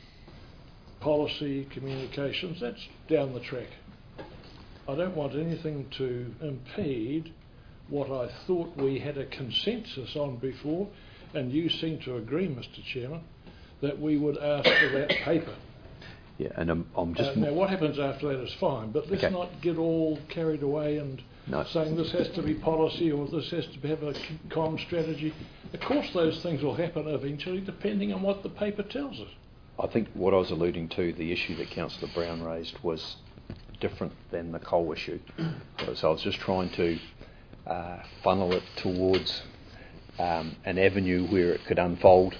S9: policy, communications, that's down the track. I don't want anything to impede what I thought we had a consensus on before, and you seem to agree, Mr. Chairman, that we would ask for that paper.
S1: Yeah, and I'm just...
S9: now, what happens after that is fine, but let's not get all carried away and saying this has to be policy or this has to have a comm strategy. Of course those things will happen eventually, depending on what the paper tells us.
S1: I think what I was alluding to, the issue that Councillor Brown raised, was different than the coal issue. So I was just trying to funnel it towards an avenue where it could unfold.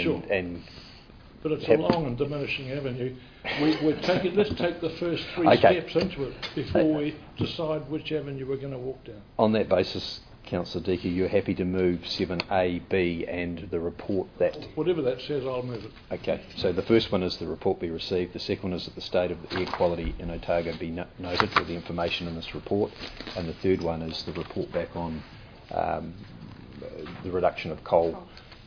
S9: But it's a long and diminishing avenue. Let's take the first three steps into it before we decide which avenue we're going to walk down.
S1: On that basis, Councillor Deaker, you're happy to move 7A, B and the report that...
S9: Whatever that says, I'll move it.
S1: Okay, so the first one is the report be received. The second one is that the state of the air quality in Otago be noted with the information in this report. And the third one is the report back on the reduction of coal,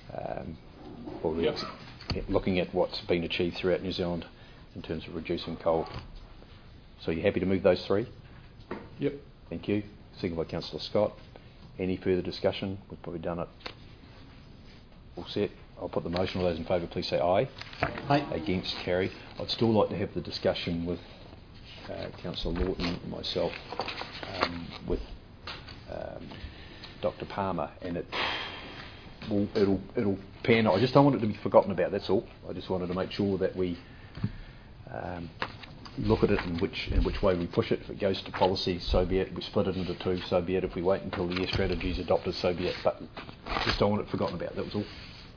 S1: looking at what's been achieved throughout New Zealand in terms of reducing coal. So you're happy to move those three?
S9: Yep.
S1: Thank you. Second by Councillor Scott. Any further discussion? We've probably done it. All set. I'll put the motion. All those in favour, please say aye.
S7: Aye.
S1: Against, carry. I'd still like to have the discussion with Councillor Lawton, myself, with Dr. Palmer, and it'll pan. I just don't want it to be forgotten about. That's all. I just wanted to make sure that we look at it in which way we push it. If it goes to policy, so be it. We split it into two, so be it. If we wait until the year strategy is adopted, so be it. But just don't want it forgotten about. That was all.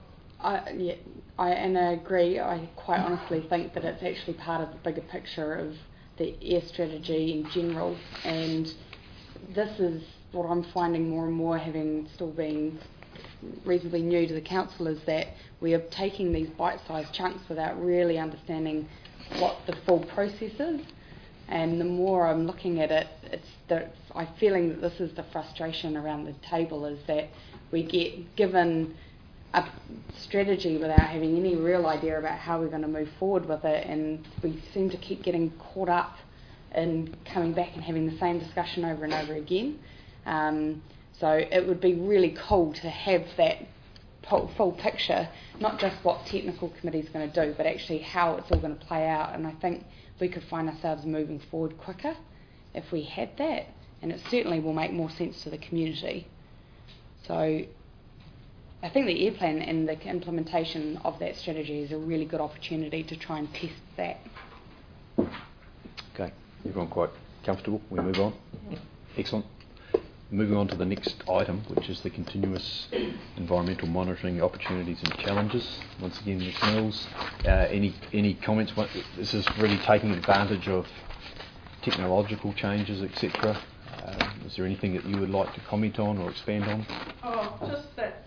S4: I agree. I quite honestly think that it's actually part of the bigger picture of the air strategy in general, and this is what I'm finding more and more, having still been reasonably new to the council is that we are taking these bite-sized chunks without really understanding what the full process is. And the more I'm looking at it, I'm feeling that this is the frustration around the table, is that we get given a strategy without having any real idea about how we're going to move forward with it, and we seem to keep getting caught up in coming back and having the same discussion over and over again. So it would be really cool to have that full picture, not just what technical committee is going to do, but actually how it's all going to play out. And I think we could find ourselves moving forward quicker if we had that, and it certainly will make more sense to the community. So I think the air plan and the implementation of that strategy is a really good opportunity to try and test that.
S1: Okay, everyone quite comfortable? We move on? Excellent. Moving on to the next item, which is the continuous environmental monitoring opportunities and challenges. Once again, Ms Mills, any comments? This is really taking advantage of technological changes, etc. Is there anything that you would like to comment on or expand on?
S11: Just that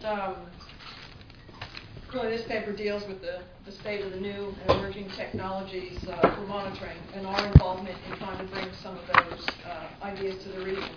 S11: really this paper deals with the state of the new and emerging technologies for monitoring and our involvement in trying to bring some of those ideas to the region.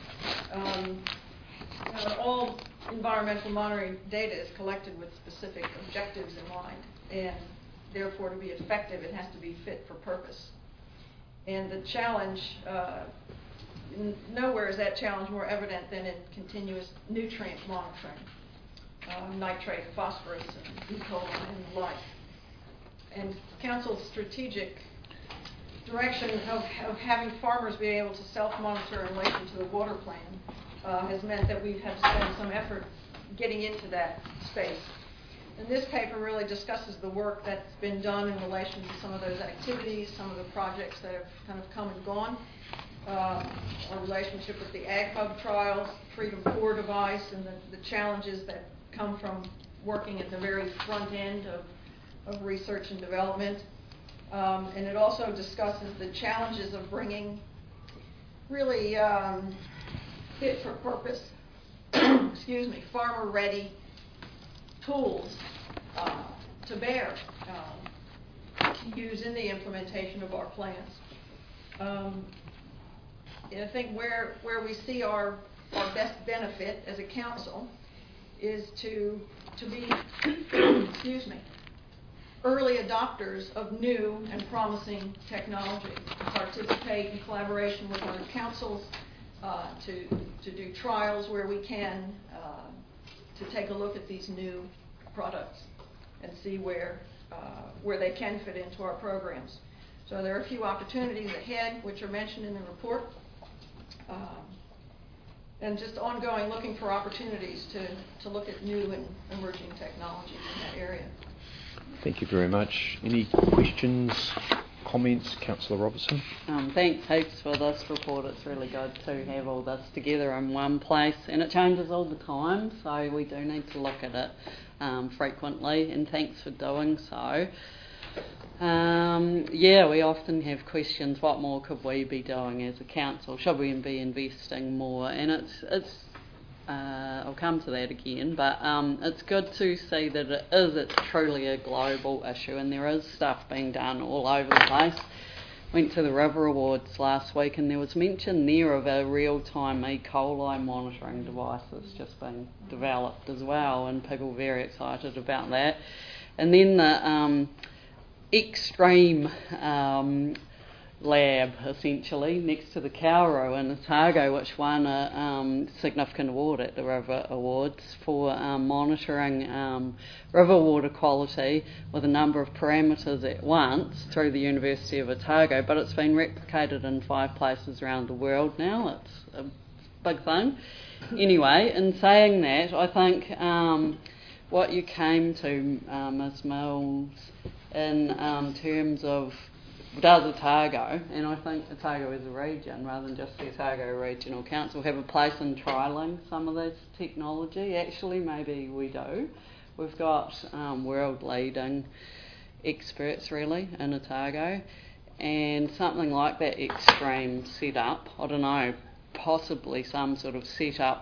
S11: All environmental monitoring data is collected with specific objectives in mind, and therefore to be effective it has to be fit for purpose. And the challenge, nowhere is that challenge more evident than in continuous nutrient monitoring, nitrate, phosphorus, and E. coli, and the like. And Council's strategic direction of having farmers be able to self-monitor in relation to the water plan has meant that we've had to spend some effort getting into that space. And this paper really discusses the work that's been done in relation to some of those activities, some of the projects that have kind of come and gone, our relationship with the Ag Hub trials, Freedom 4 device, and the challenges that come from working at the very front end of research and development. And it also discusses the challenges of bringing really fit for purpose, farmer-ready tools to bear to use in the implementation of our plans. And I think where we see our best benefit as a council is to be early adopters of new and promising technology, to participate in collaboration with other councils, to do trials where we can, to take a look at these new products and see where they can fit into our programs. So there are a few opportunities ahead which are mentioned in the report, and just ongoing looking for opportunities to look at new and emerging technologies in that area.
S1: Thank you very much. Any questions, comments? Councillor Robertson.
S10: Thanks heaps for this report. It's really good to have all this together in one place, and it changes all the time, so we do need to look at it frequently, and thanks for doing so. We often have questions, what more could we be doing as a council? Should we be investing more? And it's I'll come to that again, but it's good to see that it's truly a global issue, and there is stuff being done all over the place. Went to the River Awards last week, and there was mention there of a real-time E. coli monitoring device that's just been developed as well, and people are very excited about that. And then the extreme lab, essentially, next to the Cowra in Otago, which won a significant award at the River Awards for monitoring river water quality with a number of parameters at once through the University of Otago, but it's been replicated in 5 places around the world now. It's a big thing. Anyway, in saying that, I think what you came to, Ms Mills, in terms of does Otago, and I think Otago as a region rather than just the Otago Regional Council, have a place in trialling some of this technology? Actually, maybe we do. We've got world-leading experts really in Otago, and something like that extreme setup, I don't know, possibly some sort of setup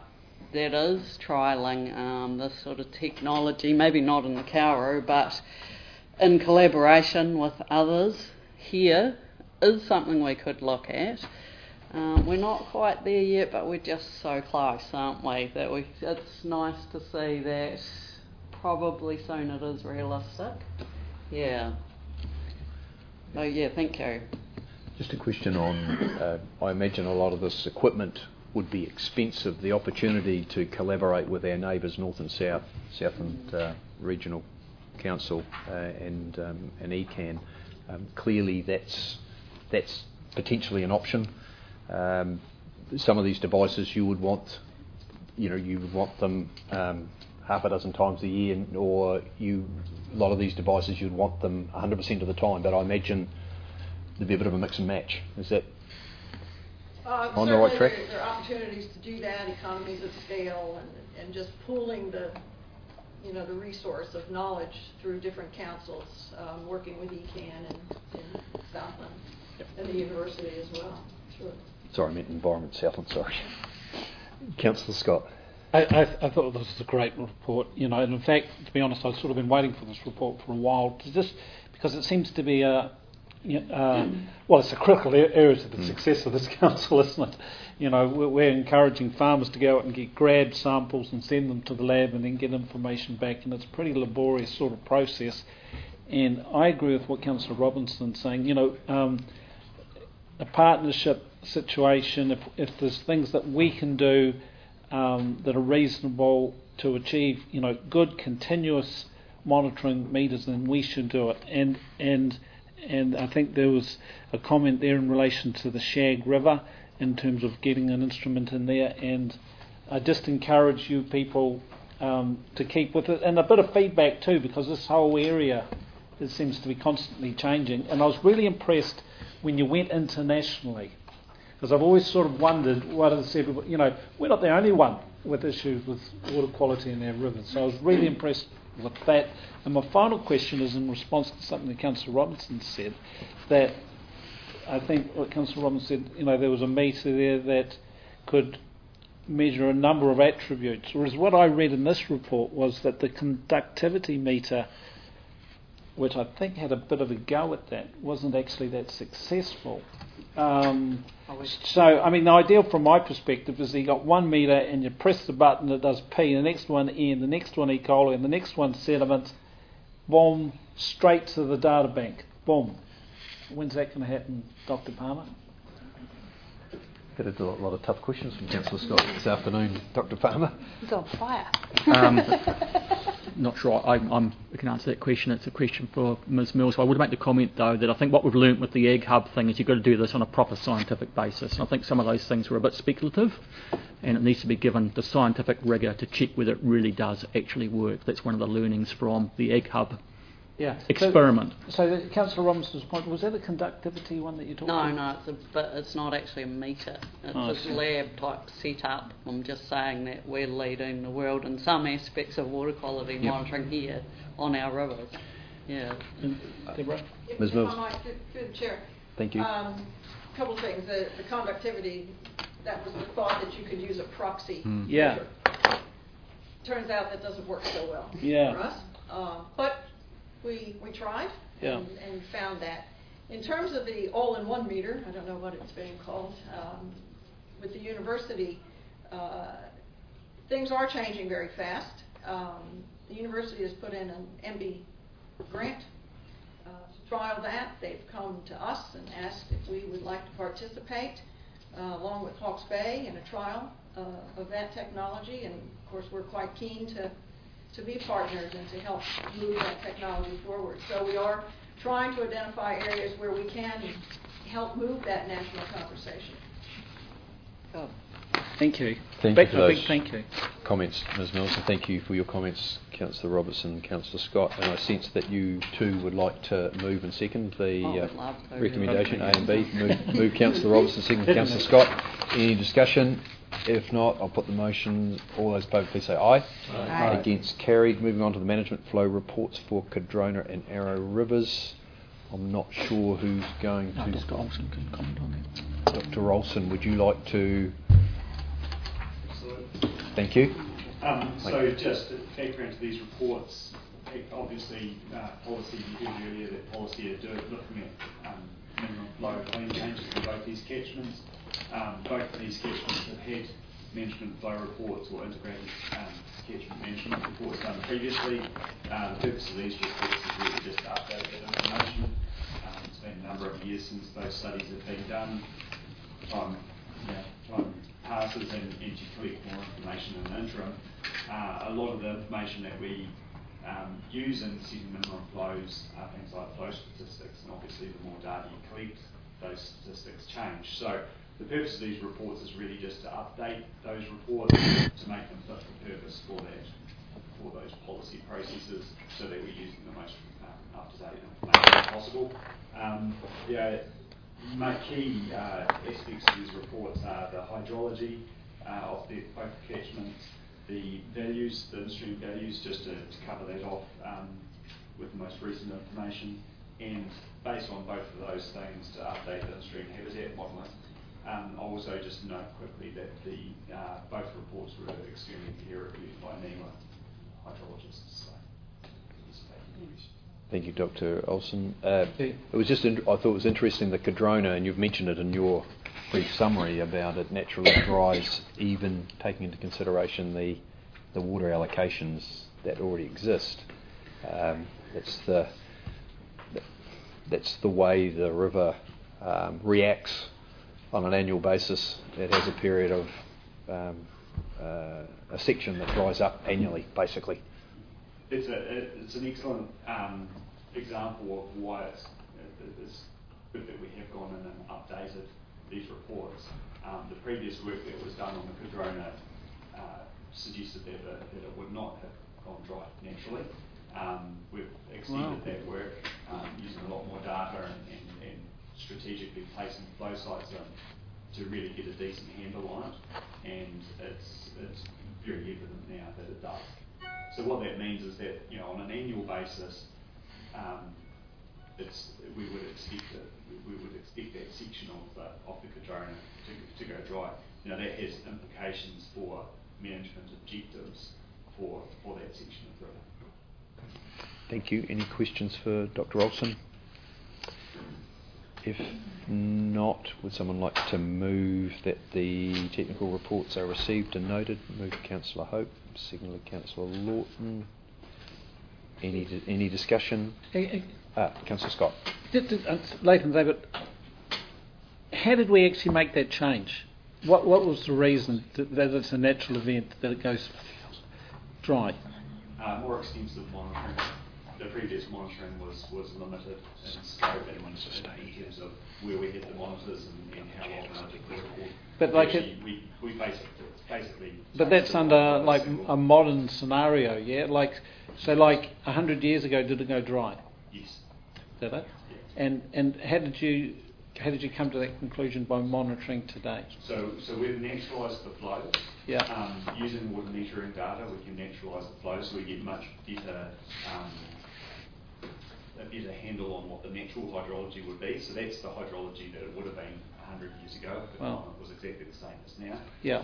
S10: that is trialling this sort of technology, maybe not in the Kauru, but in collaboration with others here, is something we could look at. We're not quite there yet, but we're just so close, aren't we? That it's nice to see that probably soon it is realistic. Yeah. Oh yeah, thank you.
S1: Just a question on, I imagine a lot of this equipment would be expensive. The opportunity to collaborate with our neighbours north and south, Southland Regional Council and ECAN, clearly that's potentially an option. Some of these devices you would want them half a dozen times a year, or a lot of these devices you'd want them 100% of the time. But I imagine there'd be a bit of a mix and match. Is that on the right track?
S11: There are opportunities to do that, economies of scale, and just pooling the resource of knowledge through different councils, working with ECAN and Southland and the university as well. Sure.
S1: Sorry, I meant Environment Southland, sorry. Councillor Scott.
S7: I thought this was a great report, and in fact, to be honest, I've sort of been waiting for this report for a while, because it seems to be it's a critical area to the success of this council, isn't it? We're encouraging farmers to go out and grab samples and send them to the lab and then get information back, and it's a pretty laborious sort of process. And I agree with what Councillor Robinson's saying. A partnership situation, if there's things that we can do that are reasonable to achieve, good continuous monitoring meters, then we should do it. And I think there was a comment there in relation to the Shag River in terms of getting an instrument in there, and I just encourage you people to keep with it, and a bit of feedback too, because this whole area seems to be constantly changing. And I was really impressed when you went internationally, because I've always sort of wondered what is everybody, we're not the only one with issues with water quality in our rivers, so I was really impressed with that. And my final question is in response to something that Councillor Robinson said, that I think what Councillor Robinson said, there was a meter there that could measure a number of attributes, whereas what I read in this report was that the conductivity meter, which I think had a bit of a go at that, wasn't actually that successful. So, the ideal from my perspective is you got 1 metre and you press the button, it does P, the next one N, the next one E. coli, and the next one sediment, boom, straight to the data bank, boom. When's that going to happen, Dr. Palmer?
S1: Had a lot of tough questions from Councillor Scott this afternoon, Dr. Palmer.
S4: He's on fire.
S2: Not sure I can answer that question. It's a question for Ms Mills. So I would make the comment, though, that I think what we've learnt with the Ag Hub thing is you've got to do this on a proper scientific basis. And I think some of those things were a bit speculative, and it needs to be given the scientific rigour to check whether it really does actually work. That's one of the learnings from the Ag Hub experiment.
S7: So Councillor Robinson's point, was that a conductivity one that you talked about?
S10: No, it's not actually a meter. It's a lab type setup. I'm just saying that we're leading the world in some aspects of water quality monitoring here on our rivers. Yeah.
S7: Deborah?
S1: Ms Mills.
S11: Through the chair.
S1: Thank you.
S11: A couple of things. The conductivity, that was the thought that you could use a proxy.
S7: Yeah.
S11: Turns out that doesn't work so well
S7: for
S11: us. But we tried and found that. In terms of the all-in-one meter, I don't know what it's being called, with the university, things are changing very fast. The university has put in an MB grant to trial that. They've come to us and asked if we would like to participate along with Hawke's Bay in a trial of that technology, and of course we're quite keen to be partners and to help move that technology forward. So we are trying to identify areas where we can help move that national conversation.
S7: Oh. Thank you.
S1: Thank you for those
S7: thank you.
S1: comments, Ms Mills, and thank you for your comments, Councillor Robertson and Councillor Scott. And I sense that you too would like to move and second the recommendation A and B. Move Councillor Robertson, second Councillor Scott. Any discussion? If not, I'll put the motion. All those in favour, please say aye.
S4: Aye.
S1: Against, carried. Moving on to the management flow reports for Cardrona and Arrow Rivers. I'm not sure who's going to...
S2: Dr Olsen can comment on that.
S1: Dr Olsen, would you like to... Thank you.
S13: So just background to these reports, obviously policy, you heard earlier that policy are looking at minimum flow clean changes in both these catchments. Both of these catchments have had management flow reports or integrated catchment management reports done previously. The purpose of these reports is really just to update that information. It's been a number of years since those studies have been done. Time passes and you collect more information in the interim. A lot of the information that we use in setting minimum flows are things like flow statistics, and obviously the more data you collect, those statistics change. So the purpose of these reports is really just to update those reports to make them fit for purpose for those policy processes, so that we're using the most up-to-date information possible. My key aspects of these reports are the hydrology of both catchments, the values, the in-stream values, just to cover that off with the most recent information, and based on both of those things to update the in-stream habitat modelling. I'll also just note quickly that both reports were extremely peer-reviewed by NIWA hydrologists.
S1: Thank you, Dr. Olsen. It was just I thought it was interesting, the Cardrona, and you've mentioned it in your brief summary about it naturally dries, even taking into consideration the water allocations that already exist. That's the way the river reacts on an annual basis. It has a period of a section that dries up annually, basically.
S13: It's an excellent example of why it's good that we have gone in and updated these reports. The previous work that was done on the Cardrona suggested that it would not have gone dry naturally. We've extended that work using a lot more data and strategically placing flow sites in to really get a decent handle on it, and it's very evident now that it does. So what that means is that, on an annual basis, we would expect that section of the Cardrona to go dry. Now that has implications for management objectives for that section of the river.
S1: Thank you. Any questions for Dr. Olsen? If not, would someone like to move that the technical reports are received and noted? Move Councillor Hope, secondly Councillor Lawton. Any discussion? Councillor Scott.
S7: Leighton, David, how did we actually make that change? What was the reason that it's a natural event that it goes dry?
S13: More extensive monitoring. The previous monitoring was limited in scope and in terms of where we had the monitors and how long they took the report.
S7: But
S13: we basically.
S7: But that's under like a modern scenario, yeah. So 100 years ago, did it go dry?
S13: Yes.
S7: Did it?
S13: Yes.
S7: And how did you come to that conclusion by monitoring today?
S13: So we've naturalised the flows.
S7: Yeah.
S13: Using water metering data, we can naturalise the flows, so we get much better. A better handle on what the natural hydrology would be. So that's the hydrology that it would have been 100 years ago if the climate was exactly the same as now.
S7: Yeah.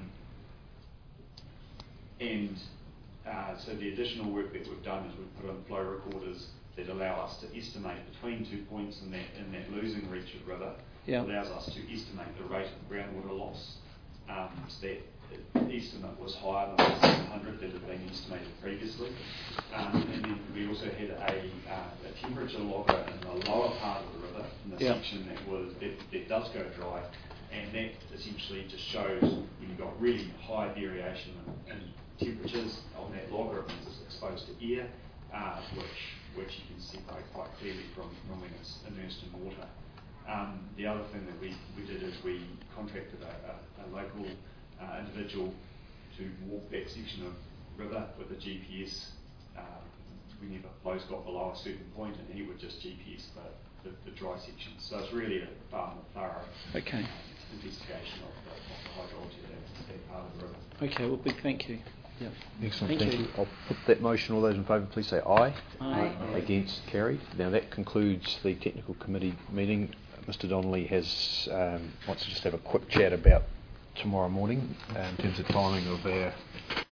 S13: So the additional work that we've done is we've put on flow recorders that allow us to estimate between 2 points in that losing reach of river.
S7: Yeah.
S13: It allows us to estimate the rate of groundwater loss. So that estimate was higher than the 700 that had been estimated previously. And then we also had a temperature logger in the lower part of the river, in the section that does go dry, and that essentially just shows when you've got really high variation in temperatures on that logger, it means it's exposed to air, which you can separate quite clearly from when it's immersed in water. The other thing that we did is we contracted a local individual to walk that section of river with a GPS whenever flows got below a certain point, and he would just GPS the dry section. So it's really a far more thorough investigation of the hydrology of that part of the river.
S7: Okay, well, big thank you. Yeah.
S1: Excellent, thank you. I'll put that motion. All those in favour, please say aye.
S10: Aye.
S1: Against, carried. Now that concludes the technical committee meeting. Mr. Donnelly wants to just have a quick chat about tomorrow morning in terms of timing of our